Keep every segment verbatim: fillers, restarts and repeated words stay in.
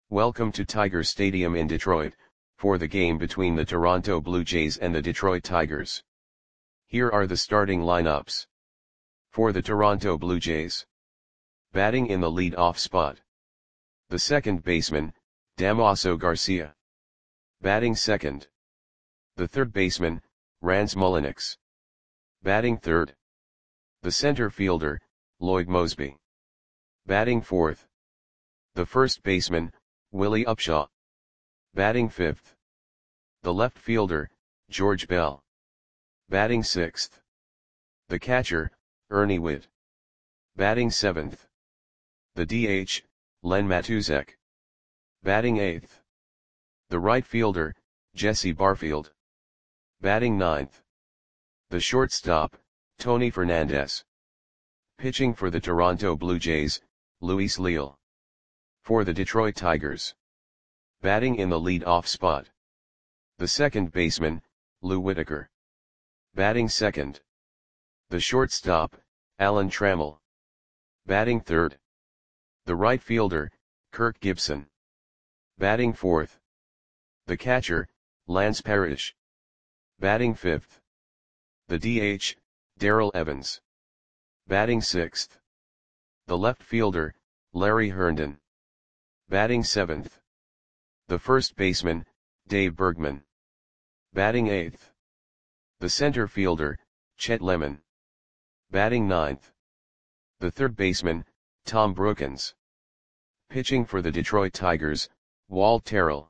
Welcome to Tiger Stadium in Detroit, for the game between the Toronto Blue Jays and the Detroit Tigers. Here are the starting lineups. For the Toronto Blue Jays. Batting in the lead-off spot. The second baseman, Damaso Garcia. Batting second. The third baseman, Rance Mulliniks. Batting third. The center fielder, Lloyd Moseby. Batting fourth. The first baseman, Willie Upshaw. Batting fifth. The left fielder, George Bell. Batting sixth. The catcher, Ernie Whitt. Batting seventh. The D H, Len Matusek. Batting eighth. The right fielder, Jesse Barfield. Batting ninth. The shortstop, Tony Fernandez. Pitching for the Toronto Blue Jays, Luis Leal. For the Detroit Tigers. Batting in the lead-off spot. The second baseman, Lou Whitaker. Batting second. The shortstop, Alan Trammell. Batting third. The right fielder, Kirk Gibson. Batting fourth. The catcher, Lance Parrish. Batting fifth. The D H, Darrell Evans. Batting sixth. The left fielder, Larry Herndon. Batting seventh. The first baseman, Dave Bergman. Batting eighth. The center fielder, Chet Lemon. Batting ninth. The third baseman, Tom Brookens. Pitching for the Detroit Tigers, Walt Terrell.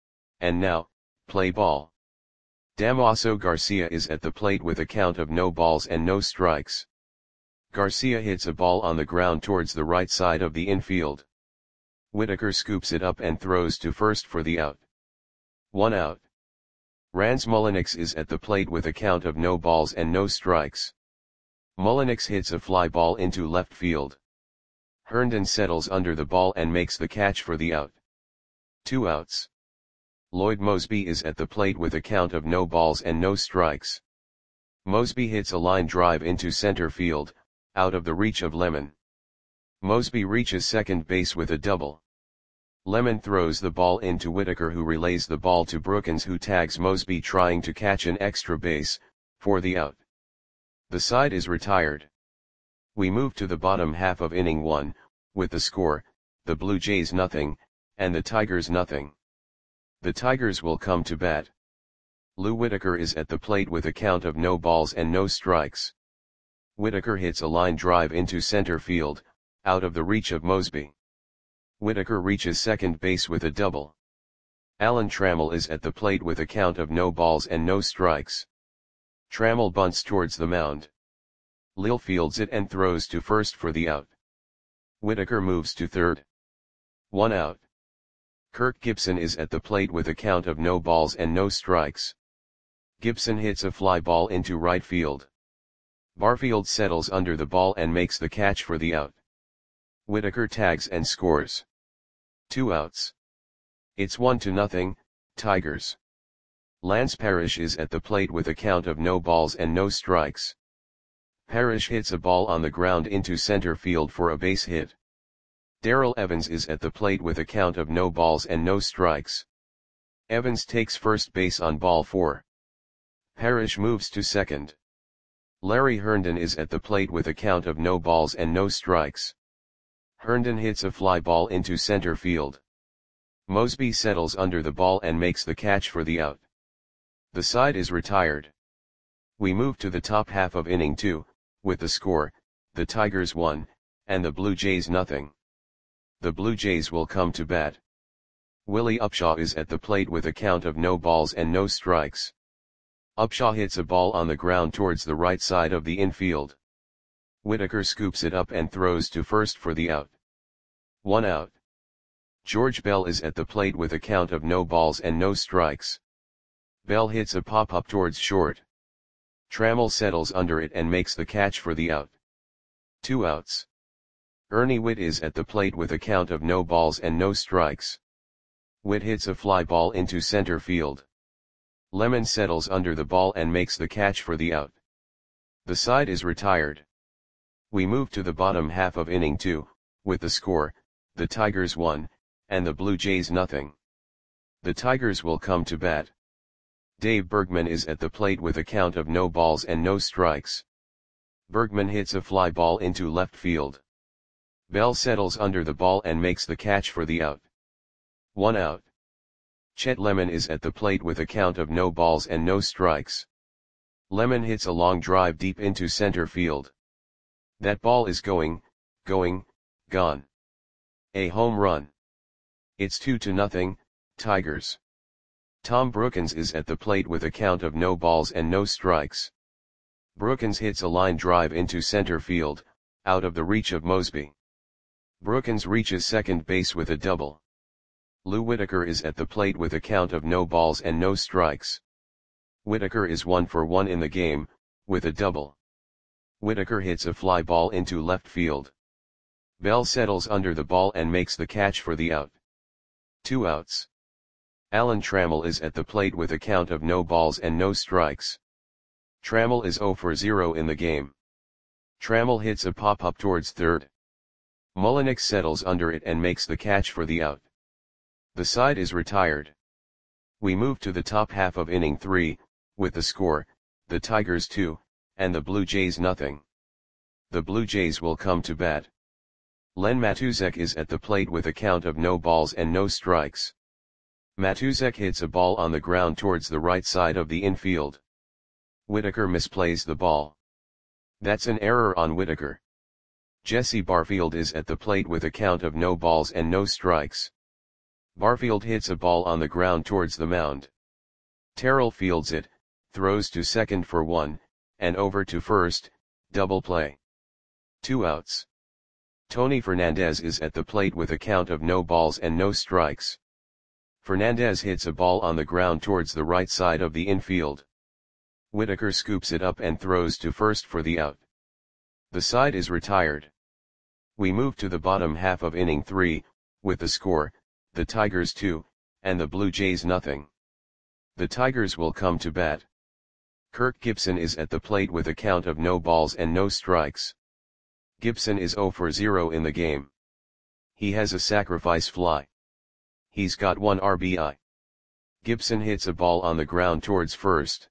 And now, play ball. Damaso Garcia is at the plate with a count of no balls and no strikes. Garcia hits a ball on the ground towards the right side of the infield. Whitaker scoops it up and throws to first for the out. One out. Rance Mulliniks is at the plate with a count of no balls and no strikes. Mulliniks hits a fly ball into left field. Herndon settles under the ball and makes the catch for the out. Two outs. Lloyd Moseby is at the plate with a count of no balls and no strikes. Moseby hits a line drive into center field, out of the reach of Lemon. Moseby reaches second base with a double. Lemon throws the ball into Whitaker, who relays the ball to Brookens, who tags Moseby trying to catch an extra base, for the out. The side is retired. We move to the bottom half of inning one, with the score, the Blue Jays nothing, and the Tigers nothing. The Tigers will come to bat. Lou Whitaker is at the plate with a count of no balls and no strikes. Whitaker hits a line drive into center field, out of the reach of Moseby. Whitaker reaches second base with a double. Alan Trammell is at the plate with a count of no balls and no strikes. Trammell bunts towards the mound. Leal fields it and throws to first for the out. Whitaker moves to third. One out. Kirk Gibson is at the plate with a count of no balls and no strikes. Gibson hits a fly ball into right field. Barfield settles under the ball and makes the catch for the out. Whitaker tags and scores. Two outs. It's one to nothing, Tigers. Lance Parrish is at the plate with a count of no balls and no strikes. Parrish hits a ball on the ground into center field for a base hit. Darrell Evans is at the plate with a count of no balls and no strikes. Evans takes first base on ball four. Parrish moves to second. Larry Herndon is at the plate with a count of no balls and no strikes. Herndon hits a fly ball into center field. Moseby settles under the ball and makes the catch for the out. The side is retired. We move to the top half of inning two, with the score, the Tigers one, and the Blue Jays nothing. The Blue Jays will come to bat. Willie Upshaw is at the plate with a count of no balls and no strikes. Upshaw hits a ball on the ground towards the right side of the infield. Whitaker scoops it up and throws to first for the out. One out. George Bell is at the plate with a count of no balls and no strikes. Bell hits a pop-up towards short. Trammell settles under it and makes the catch for the out. Two outs. Ernie Whitt is at the plate with a count of no balls and no strikes. Whitt hits a fly ball into center field. Lemon settles under the ball and makes the catch for the out. The side is retired. We move to the bottom half of inning two, with the score, the Tigers one, and the Blue Jays nothing. The Tigers will come to bat. Dave Bergman is at the plate with a count of no balls and no strikes. Bergman hits a fly ball into left field. Bell settles under the ball and makes the catch for the out. One out. Chet Lemon is at the plate with a count of no balls and no strikes. Lemon hits a long drive deep into center field. That ball is going, going, gone. A home run. It's two to nothing, Tigers. Tom Brookens is at the plate with a count of no balls and no strikes. Brookens hits a line drive into center field, out of the reach of Mosby. Brookens reaches second base with a double. Lou Whitaker is at the plate with a count of no balls and no strikes. Whitaker is one for one in the game, with a double. Whitaker hits a fly ball into left field. Bell settles under the ball and makes the catch for the out. Two outs. Alan Trammell is at the plate with a count of no balls and no strikes. Trammell is zero for zero in the game. Trammell hits a pop-up towards third. Mullenix settles under it and makes the catch for the out. The side is retired. We move to the top half of inning three, with the score, the Tigers two, and the Blue Jays nothing. The Blue Jays will come to bat. Len Matuzek is at the plate with a count of no balls and no strikes. Matuzek hits a ball on the ground towards the right side of the infield. Whitaker misplays the ball. That's an error on Whitaker. Jesse Barfield is at the plate with a count of no balls and no strikes. Barfield hits a ball on the ground towards the mound. Terrell fields it, throws to second for one, and over to first, double play. Two outs. Tony Fernandez is at the plate with a count of no balls and no strikes. Fernandez hits a ball on the ground towards the right side of the infield. Whitaker scoops it up and throws to first for the out. The side is retired. We move to the bottom half of inning three, with the score, the Tigers two, and the Blue Jays nothing. The Tigers will come to bat. Kirk Gibson is at the plate with a count of no balls and no strikes. Gibson is zero for zero in the game. He has a sacrifice fly. He's got one R B I. Gibson hits a ball on the ground towards first.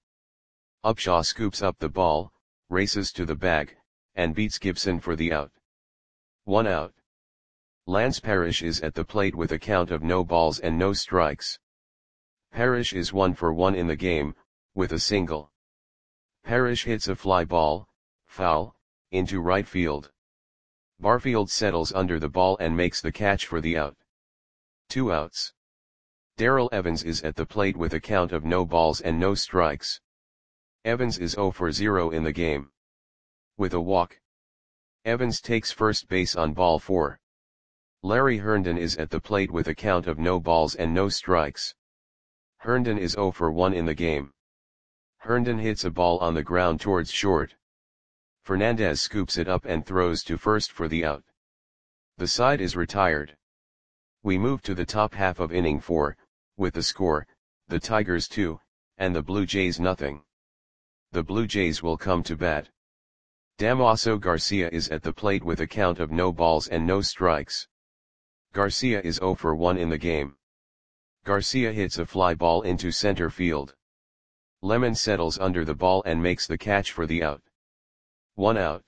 Upshaw scoops up the ball, races to the bag, and beats Gibson for the out. One out. Lance Parrish is at the plate with a count of no balls and no strikes. Parrish is one for one in the game, with a single. Parrish hits a fly ball, foul, into right field. Barfield settles under the ball and makes the catch for the out. Two outs. Darrell Evans is at the plate with a count of no balls and no strikes. Evans is zero for zero in the game. With a walk. Evans takes first base on ball four. Larry Herndon is at the plate with a count of no balls and no strikes. Herndon is zero for one in the game. Herndon hits a ball on the ground towards short. Fernandez scoops it up and throws to first for the out. The side is retired. We move to the top half of inning four, with the score, the Tigers two, and the Blue Jays nothing. The Blue Jays will come to bat. Damaso Garcia is at the plate with a count of no balls and no strikes. Garcia is zero for one in the game. Garcia hits a fly ball into center field. Lemon settles under the ball and makes the catch for the out. One out.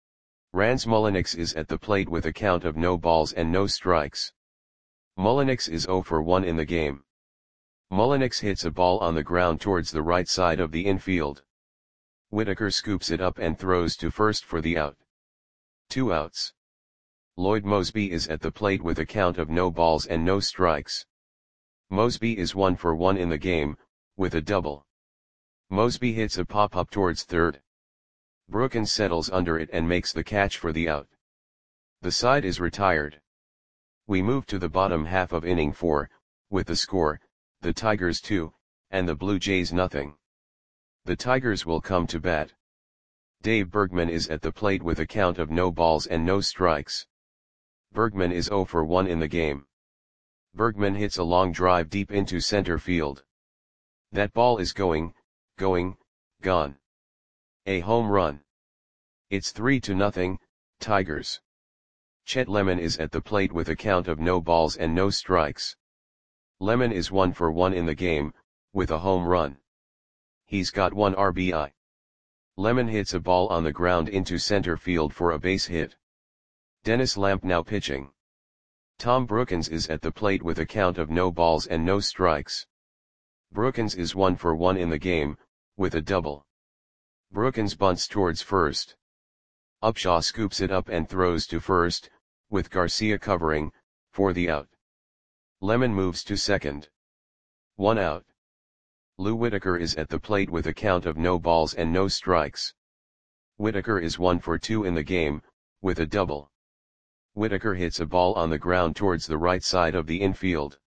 Rans Mullenix is at the plate with a count of no balls and no strikes. Mullenix is zero for one in the game. Mullenix hits a ball on the ground towards the right side of the infield. Whitaker scoops it up and throws to first for the out. Two outs. Lloyd Mosby is at the plate with a count of no balls and no strikes. Mosby is one for one in the game, with a double. Mosby hits a pop-up towards third. Brookens settles under it and makes the catch for the out. The side is retired. We move to the bottom half of inning four, with the score, the Tigers two, and the Blue Jays nothing. The Tigers will come to bat. Dave Bergman is at the plate with a count of no balls and no strikes. Bergman is zero for one in the game. Bergman hits a long drive deep into center field. That ball is going, going, gone. A home run. It's three to nothing, Tigers. Chet Lemon is at the plate with a count of no balls and no strikes. Lemon is one for one in the game, with a home run. He's got one R B I. Lemon hits a ball on the ground into center field for a base hit. Dennis Lamp now pitching. Tom Brookens is at the plate with a count of no balls and no strikes. Brookens is one for one in the game, with a double. Brookens bunts towards first. Upshaw scoops it up and throws to first, with Garcia covering, for the out. Lemon moves to second. One out. Lou Whitaker is at the plate with a count of no balls and no strikes. Whitaker is one for two in the game, with a double. Whitaker hits a ball on the ground towards the right side of the infield.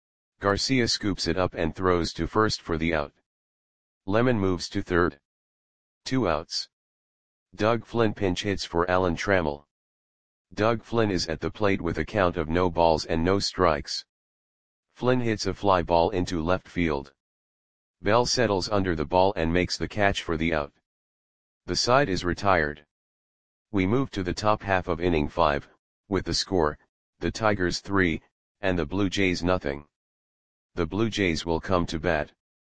Garcia scoops it up and throws to first for the out. Lemon moves to third. Two outs. Doug Flynn pinch hits for Alan Trammell. Doug Flynn is at the plate with a count of no balls and no strikes. Flynn hits a fly ball into left field. Bell settles under the ball and makes the catch for the out. The side is retired. We move to the top half of inning five, with the score, the Tigers three, and the Blue Jays nothing. The Blue Jays will come to bat.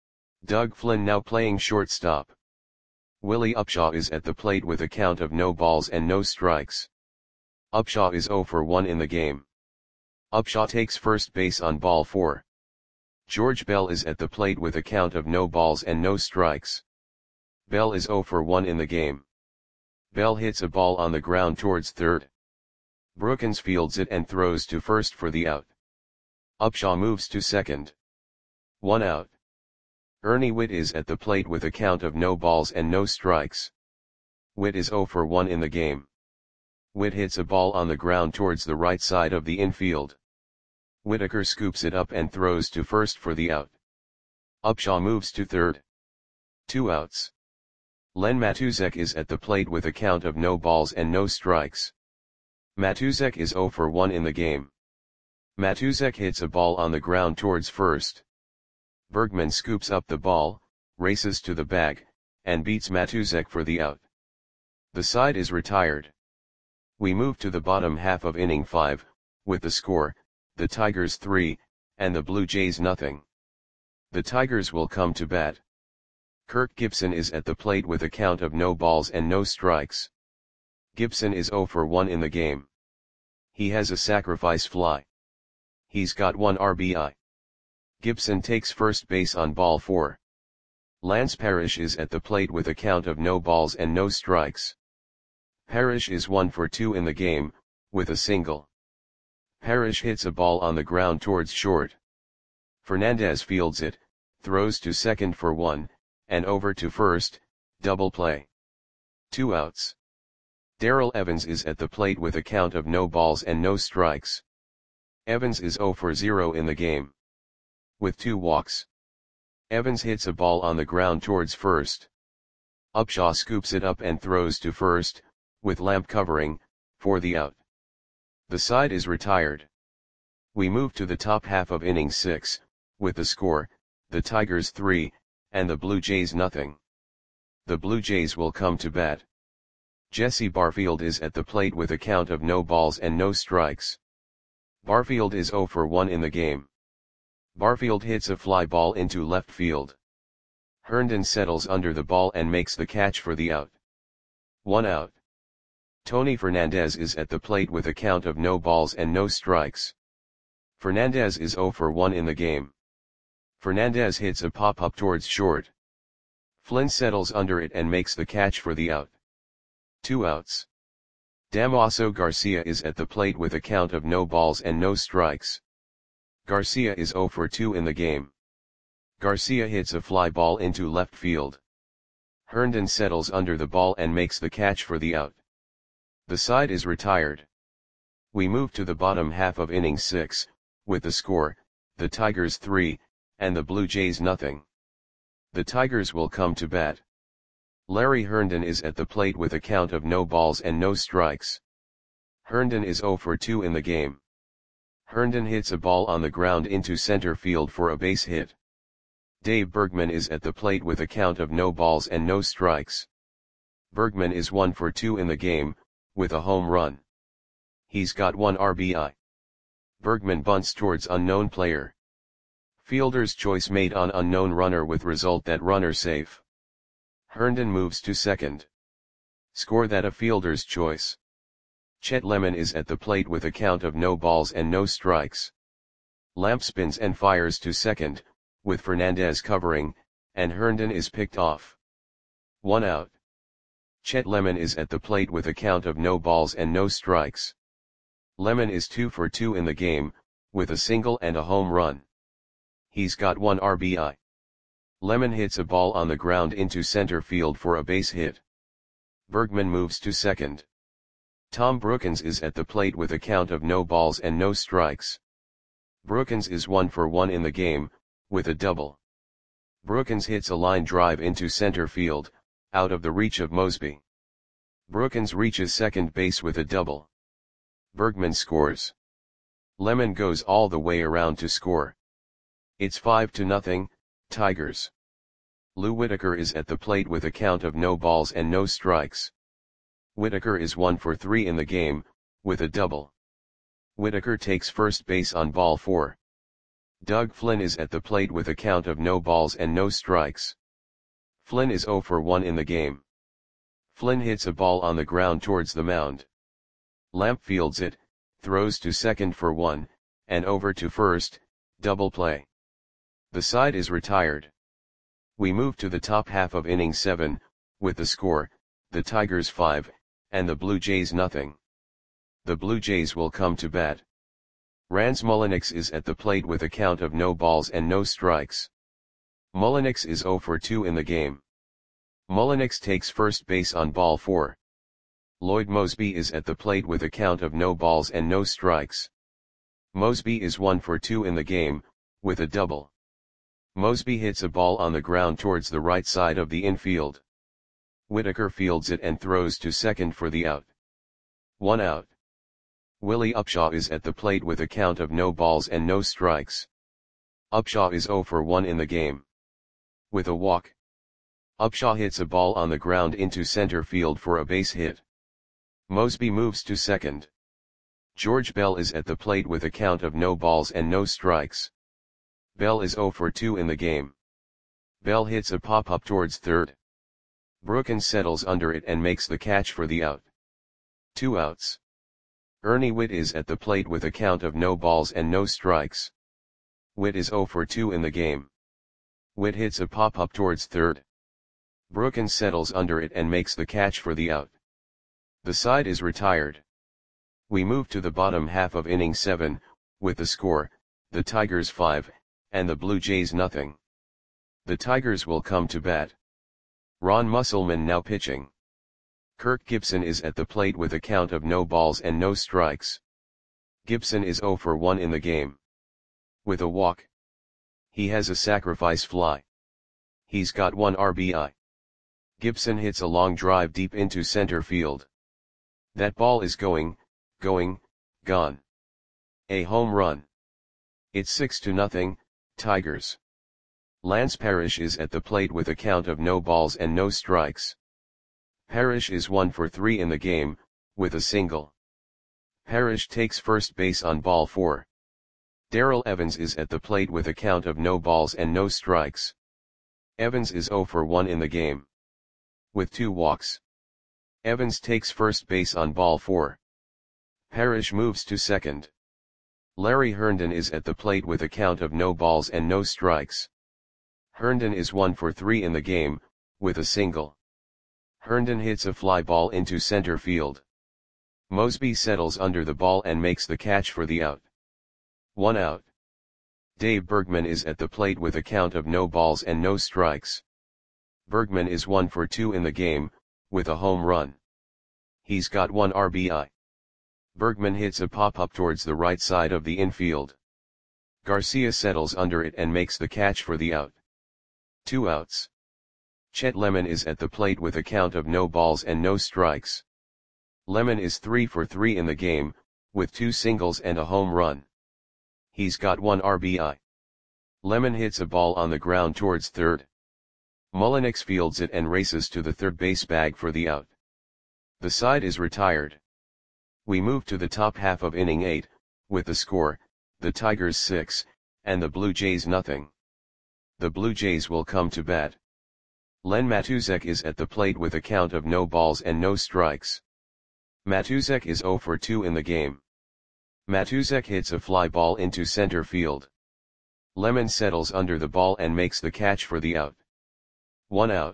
Doug Flynn now playing shortstop. Willie Upshaw is at the plate with a count of no balls and no strikes. Upshaw is zero for one in the game. Upshaw takes first base on ball four. George Bell is at the plate with a count of no balls and no strikes. Bell is zero for one in the game. Bell hits a ball on the ground towards third. Brookens fields it and throws to first for the out. Upshaw moves to second. One out. Ernie Whitt is at the plate with a count of no balls and no strikes. Whitt is zero for one in the game. Whitt hits a ball on the ground towards the right side of the infield. Whitaker scoops it up and throws to first for the out. Upshaw moves to third. Two outs. Len Matuzek is at the plate with a count of no balls and no strikes. Matuzek is zero for one in the game. Matuzek hits a ball on the ground towards first. Bergman scoops up the ball, races to the bag, and beats Matuzek for the out. The side is retired. We move to the bottom half of inning five, with the score, the Tigers three, and the Blue Jays nothing. The Tigers will come to bat. Kirk Gibson is at the plate with a count of no balls and no strikes. Gibson is zero for one in the game. He has a sacrifice fly. He's got one R B I. Gibson takes first base on ball four. Lance Parrish is at the plate with a count of no balls and no strikes. Parrish is one for two in the game, with a single. Parrish hits a ball on the ground towards short. Fernandez fields it, throws to second for one, and over to first, double play. Two outs. Darrell Evans is at the plate with a count of no balls and no strikes. Evans is zero for zero in the game. With two walks. Evans hits a ball on the ground towards first. Upshaw scoops it up and throws to first, with Lamp covering, for the out. The side is retired. We move to the top half of inning six, with the score, the Tigers three, and the Blue Jays nothing. The Blue Jays will come to bat. Jesse Barfield is at the plate with a count of no balls and no strikes. Barfield is zero for one in the game. Barfield hits a fly ball into left field. Herndon settles under the ball and makes the catch for the out. One out. Tony Fernandez is at the plate with a count of no balls and no strikes. Fernandez is zero for one in the game. Fernandez hits a pop-up towards short. Flynn settles under it and makes the catch for the out. Two outs. Damaso Garcia is at the plate with a count of no balls and no strikes. Garcia is zero for two in the game. Garcia hits a fly ball into left field. Herndon settles under the ball and makes the catch for the out. The side is retired. We move to the bottom half of inning six, with the score, the Tigers three, and the Blue Jays nothing. The Tigers will come to bat. Larry Herndon is at the plate with a count of no balls and no strikes. Herndon is zero for two in the game. Herndon hits a ball on the ground into center field for a base hit. Dave Bergman is at the plate with a count of no balls and no strikes. Bergman is one for two in the game, with a home run. He's got one R B I. Bergman bunts towards unknown player. Fielder's choice made on unknown runner with result that runner safe. Herndon moves to second. Score that a fielder's choice. Chet Lemon is at the plate with a count of no balls and no strikes. Lamp spins and fires to second, with Fernandez covering, and Herndon is picked off. One out. Chet Lemon is at the plate with a count of no balls and no strikes. Lemon is two for two in the game, with a single and a home run. He's got one R B I. Lemon hits a ball on the ground into center field for a base hit. Bergman moves to second. Tom Brookins is at the plate with a count of no balls and no strikes. Brookins is one for one in the game, with a double. Brookins hits a line drive into center field, out of the reach of Mosby. Brookins reaches second base with a double. Bergman scores. Lemon goes all the way around to score. It's five to nothing, Tigers. Lou Whitaker is at the plate with a count of no balls and no strikes. Whitaker is one for three in the game, with a double. Whitaker takes first base on ball four. Doug Flynn is at the plate with a count of no balls and no strikes. Flynn is zero for one in the game. Flynn hits a ball on the ground towards the mound. Lamp fields it, throws to second for one, and over to first, double play. The side is retired. We move to the top half of inning seven, with the score, the Tigers five, and the Blue Jays nothing. The Blue Jays will come to bat. Rans Mulliniks is at the plate with a count of no balls and no strikes. Mulliniks is zero for two in the game. Mulliniks takes first base on ball four. Lloyd Mosby is at the plate with a count of no balls and no strikes. Mosby is one for two in the game, with a double. Mosby hits a ball on the ground towards the right side of the infield. Whitaker fields it and throws to second for the out. One out. Willie Upshaw is at the plate with a count of no balls and no strikes. Upshaw is zero for one in the game. With a walk. Upshaw hits a ball on the ground into center field for a base hit. Mosby moves to second. George Bell is at the plate with a count of no balls and no strikes. Bell is zero for two in the game. Bell hits a pop-up towards third. Brookins settles under it and makes the catch for the out. Two outs. Ernie Whitt is at the plate with a count of no balls and no strikes. Whitt is zero for two in the game. Whitt hits a pop-up towards third. Brookins settles under it and makes the catch for the out. The side is retired. We move to the bottom half of inning seven, with the score, the Tigers five, and the Blue Jays nothing. The Tigers will come to bat. Ron Musselman now pitching. Kirk Gibson is at the plate with a count of no balls and no strikes. Gibson is zero for one in the game. With a walk. He has a sacrifice fly. He's got one R B I. Gibson hits a long drive deep into center field. That ball is going, going, gone. A home run. It's six to nothing, Tigers. Lance Parrish is at the plate with a count of no balls and no strikes. Parrish is one for three in the game, with a single. Parrish takes first base on ball four. Darrell Evans is at the plate with a count of no balls and no strikes. Evans is zero for one in the game. With two walks. Evans takes first base on ball four. Parrish moves to second. Larry Herndon is at the plate with a count of no balls and no strikes. Herndon is one for three in the game, with a single. Herndon hits a fly ball into center field. Mosby settles under the ball and makes the catch for the out. One out. Dave Bergman is at the plate with a count of no balls and no strikes. Bergman is one for two in the game, with a home run. He's got one R B I. Bergman hits a pop-up towards the right side of the infield. Garcia settles under it and makes the catch for the out. Two outs. Chet Lemon is at the plate with a count of no balls and no strikes. Lemon is three for three in the game, with two singles and a home run. He's got one R B I. Lemon hits a ball on the ground towards third. Mulliniks fields it and races to the third base bag for the out. The side is retired. We move to the top half of inning eight, with the score, the Tigers six, and the Blue Jays nothing. The Blue Jays will come to bat. Len Matusek is at the plate with a count of no balls and no strikes. Matusek is zero for two in the game. Matusek hits a fly ball into center field. Lemon settles under the ball and makes the catch for the out. One out.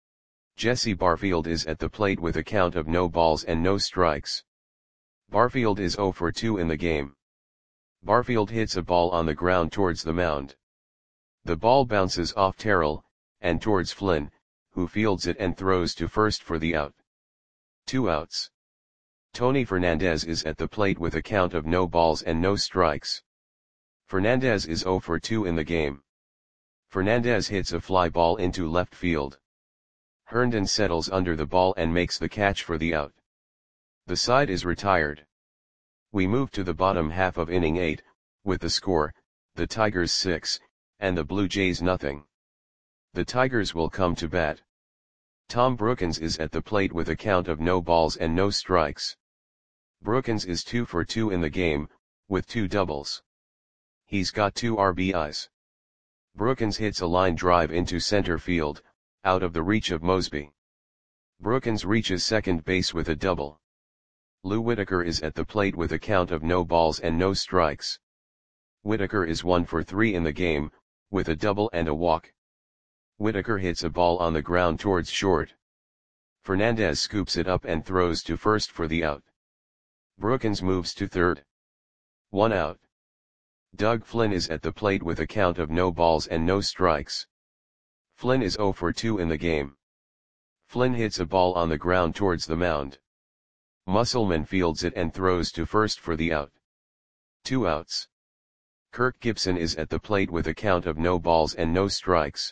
Jesse Barfield is at the plate with a count of no balls and no strikes. Barfield is zero for two in the game. Barfield hits a ball on the ground towards the mound. The ball bounces off Terrell, and towards Flynn, who fields it and throws to first for the out. Two outs. Tony Fernandez is at the plate with a count of no balls and no strikes. Fernandez is zero for two in the game. Fernandez hits a fly ball into left field. Herndon settles under the ball and makes the catch for the out. The side is retired. We move to the bottom half of inning eight, with the score, the Tigers six, and the Blue Jays nothing. The Tigers will come to bat. Tom Brookins is at the plate with a count of no balls and no strikes. Brookins is two for two in the game, with two doubles. He's got two R B Is. Brookins hits a line drive into center field, out of the reach of Mosby. Brookins reaches second base with a double. Lou Whitaker is at the plate with a count of no balls and no strikes. Whitaker is one for three in the game, with a double and a walk. Whitaker hits a ball on the ground towards short. Fernandez scoops it up and throws to first for the out. Brookins moves to third. One out. Doug Flynn is at the plate with a count of no balls and no strikes. Flynn is zero for two in the game. Flynn hits a ball on the ground towards the mound. Musselman fields it and throws to first for the out. Two outs. Kirk Gibson is at the plate with a count of no balls and no strikes.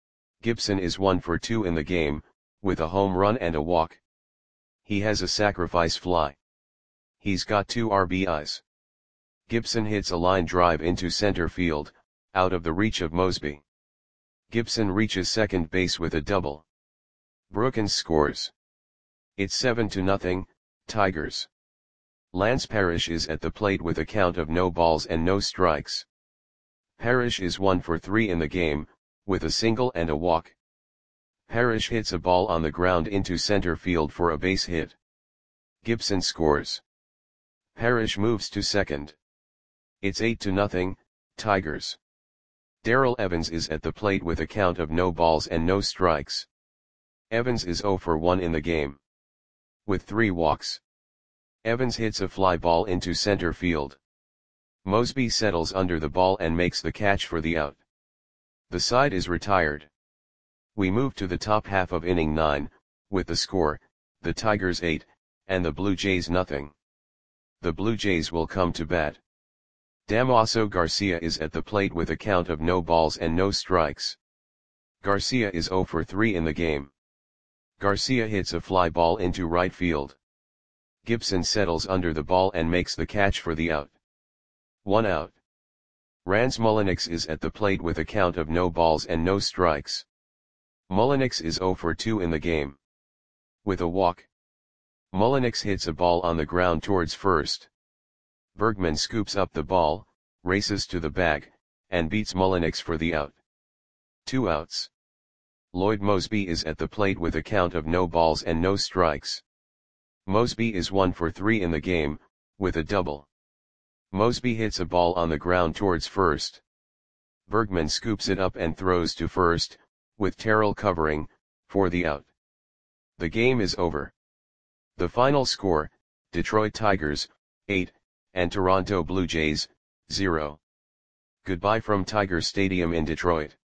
Gibson is one for two in the game, with a home run and a walk. He has a sacrifice fly. He's got two R B Is. Gibson hits a line drive into center field, out of the reach of Mosby. Gibson reaches second base with a double. Brookins scores. It's seven to nothing, Tigers. Lance Parrish is at the plate with a count of no balls and no strikes. Parrish is one for three in the game, with a single and a walk. Parrish hits a ball on the ground into center field for a base hit. Gibson scores. Parrish moves to second. It's eight to nothing, Tigers. Darrell Evans is at the plate with a count of no balls and no strikes. Evans is zero for one in the game. With three walks. Evans hits a fly ball into center field. Mosby settles under the ball and makes the catch for the out. The side is retired. We move to the top half of inning nine, with the score, the Tigers eight, and the Blue Jays nothing. The Blue Jays will come to bat. Damaso Garcia is at the plate with a count of no balls and no strikes. Garcia is zero for three in the game. Garcia hits a fly ball into right field. Gibson settles under the ball and makes the catch for the out. One out. Rance Mulliniks is at the plate with a count of no balls and no strikes. Mulliniks is zero for two in the game. With a walk. Mulliniks hits a ball on the ground towards first. Bergman scoops up the ball, races to the bag, and beats Mulliniks for the out. Two outs. Lloyd Mosby is at the plate with a count of no balls and no strikes. Mosby is one for three in the game, with a double. Mosby hits a ball on the ground towards first. Bergman scoops it up and throws to first, with Terrell covering, for the out. The game is over. The final score, Detroit Tigers, eight, and Toronto Blue Jays, zero. Goodbye from Tiger Stadium in Detroit.